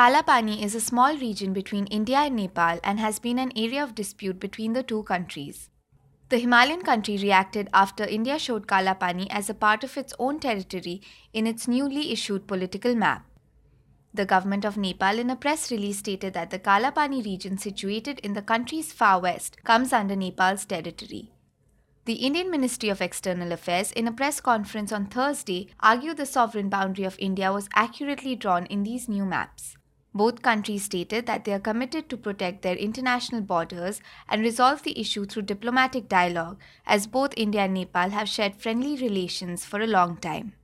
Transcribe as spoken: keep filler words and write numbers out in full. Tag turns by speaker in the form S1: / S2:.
S1: Kalapani is a small region between India and Nepal and has been an area of dispute between the two countries. The Himalayan country reacted after India showed Kalapani as a part of its own territory in its newly issued political map. The government of Nepal in a press release stated that the Kalapani region situated in the country's far west comes under Nepal's territory. The Indian Ministry of External Affairs in a press conference on Thursday argued the sovereign boundary of India was accurately drawn in these new maps. Both countries stated that they are committed to protect their international borders and resolve the issue through diplomatic dialogue, as both India and Nepal have shared friendly relations for a long time.